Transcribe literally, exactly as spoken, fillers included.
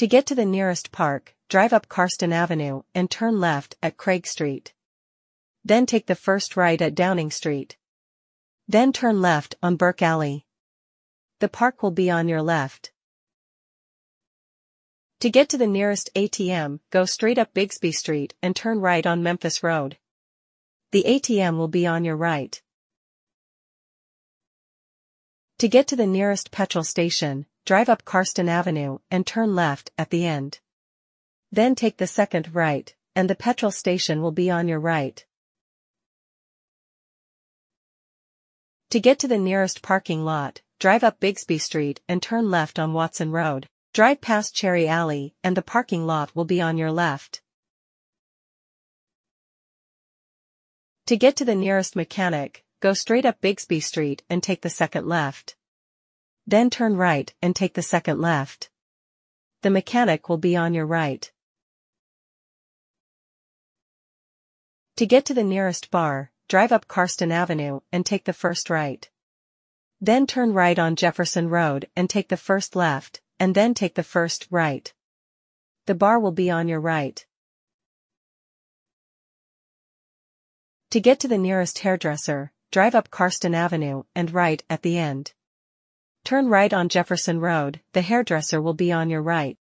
To get to the nearest park, drive up Carston Avenue and turn left at Craig Street. Then take the first right at Downing Street. Then turn left on Burke Alley. The park will be on your left. To get to the nearest A T M, go straight up Bigsby Street and turn right on Memphis Road. The A T M will be on your right. To get to the nearest petrol station, drive up Carston Avenue and turn left at the end. Then take the second right, and the petrol station will be on your right. To get to the nearest parking lot, drive up Bigsby Street and turn left on Watson Road. Drive past Cherry Alley and the parking lot will be on your left. To get to the nearest mechanic, go straight up Bigsby Street and take the second left. Then turn right and take the second left. The mechanic will be on your right. To get to the nearest bar, drive up Carston Avenue and take the first right. Then turn right on Jefferson Road and take the first left, and then take the first right. The bar will be on your right. To get to the nearest hairdresser, drive up Carston Avenue and right at the end. Turn right on Jefferson Road, the hairdresser will be on your right.